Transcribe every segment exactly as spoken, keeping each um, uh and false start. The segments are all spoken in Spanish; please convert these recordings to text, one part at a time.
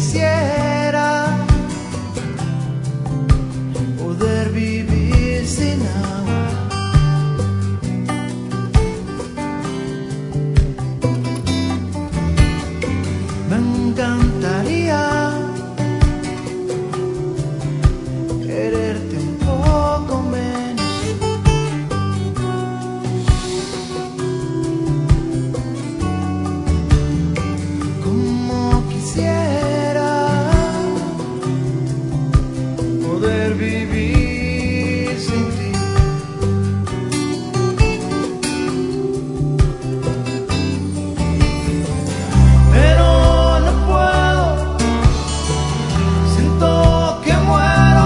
quisiera poder vivir sin agua. Me encantaría quererte un poco menos. Como quisiera poder vivir sin ti. Pero no puedo, siento que muero,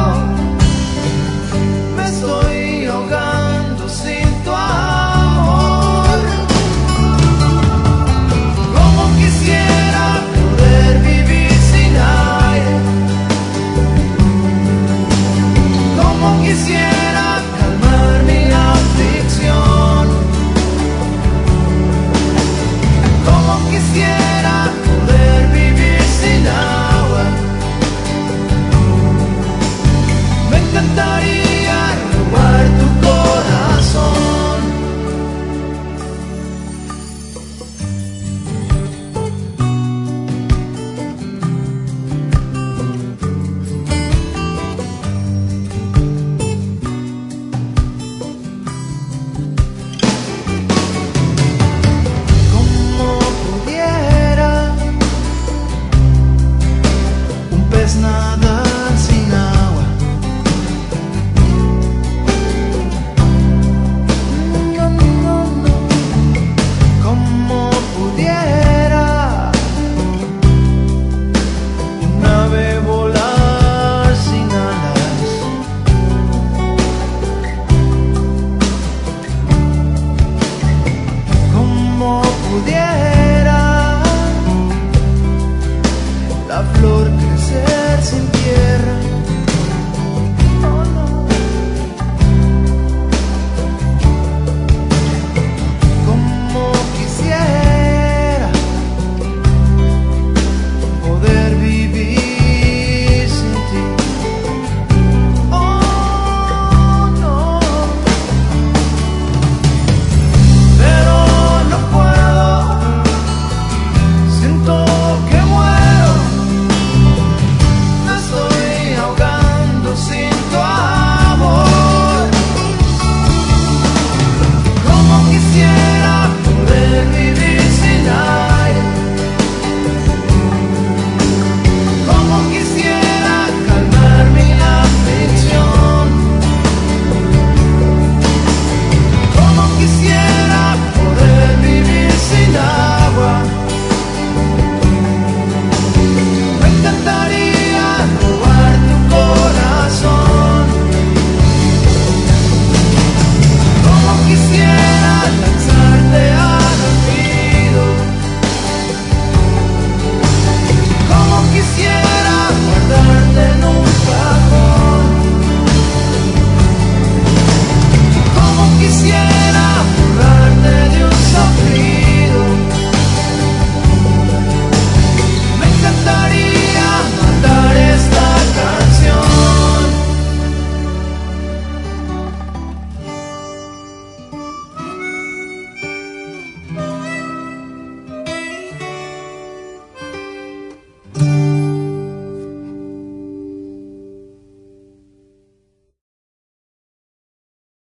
me estoy ahogando sin tu amor. Como quisiera poder vivir sin aire, como quisiera calmar mi aflicción, como quisiera poder vivir sin agua. Me encantaría robar tu corazón. Como pudiera un pez nadar sin agua. No, no, no. Como pudiera un ave volar sin alas. Como pudiera la flor